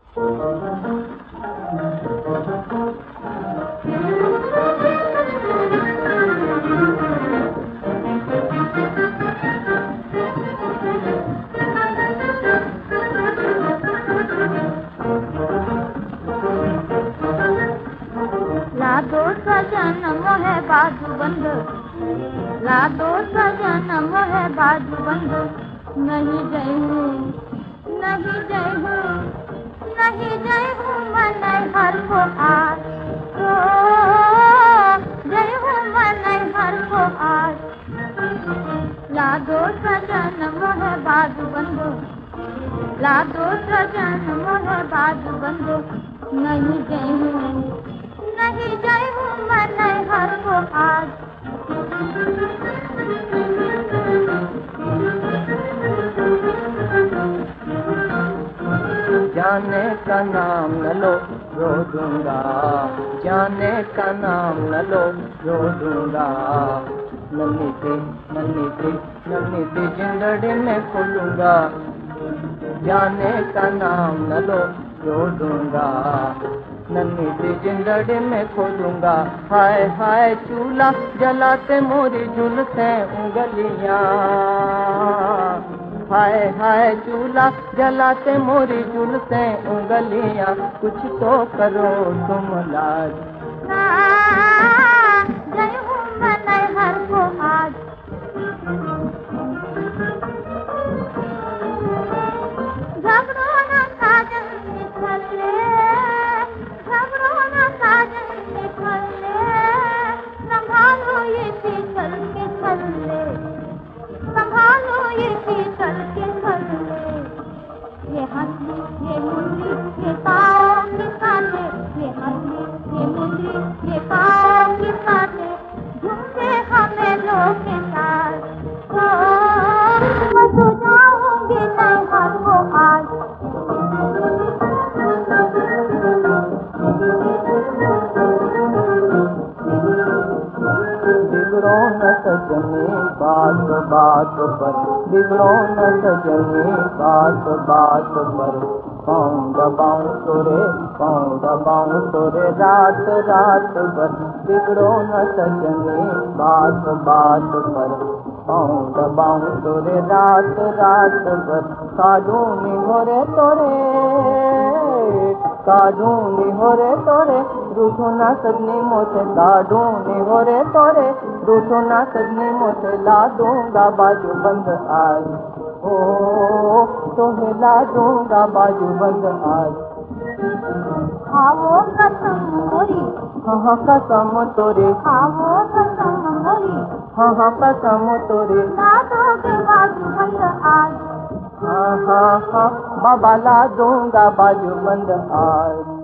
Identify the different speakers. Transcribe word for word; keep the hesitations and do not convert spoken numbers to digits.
Speaker 1: लादो सजन मोहे बाजू बंद, लादो सजन मोहे बाजू बंद। नहीं जय हूँ, नहीं जय हूँ, नहीं जय हूँ मन हर को आज, ओ जय हूँ मन हर को आज। लादो सजन मोहे बाजू बंद, लादो सजन मोहे बाजू बंद। नहीं जय हूँ, नहीं जय हूँ मन हर को आज।
Speaker 2: जाने का नाम न लो रो दूंगा, जाने का नाम न लो रो दूंगा। नन्ही सी नन्ही सी नन्ही सी जिंदड़ी में खोलूंगा, जाने का नाम न लो रो दूंगा। नन्ही सी जिंदड़ी में खोलूंगा। हाय हाय चूल्हा जलाते मोरी झुलसे उंगलियां, हाय हाय चूल्हा जलाते मोरी झुलसे उंगलियां। कुछ तो करो तुम लाज,
Speaker 1: जय हूँ मन हर को आज। झगड़ो न साजन निकले, झगड़ो न साजन निकले। संभालो ये शीतल के छल्ले, संभालो ये शीतल के छल्ले। ये हंसी ये मुंडी ये पाँव की साथे, ये हंसी ये मुंडी ये पाँव की साथे। झुमके हमें लोग के साथ, मैं तो जाऊंगी नहीं हर को आज।
Speaker 2: बिगड़ो न सजनी बात बात पर, बिगड़ो न सजनी बात बात पर। पाँव दबाऊं तोरे, पाँव दबाऊं तोरे रात रात भर। बिगड़ो न सजनी बात बात पर, पाँव दबाऊं तोरे रात रात भर। काढूं निहोरे तोरे, काढूं निहोरे तोरे, रूठो ना सजनी मोसे। काढूं निहोरे तोरे, रूठो ना सजनी मोसे। ला दूंगा बाजू बंद आज, ओ तोहे ला दूंगा बाजू बंद आज।
Speaker 1: खाओ कसम मोरी,
Speaker 2: हाँ हाँ कसम तोरे,
Speaker 1: खाओ कसम मोरी।
Speaker 2: हाँ हाँ कसम तोरे,
Speaker 1: ला दोगे बाजू बंद आज।
Speaker 2: हाँ हाँ हाँ बाबा ला दूंगा बाजू बंद आज।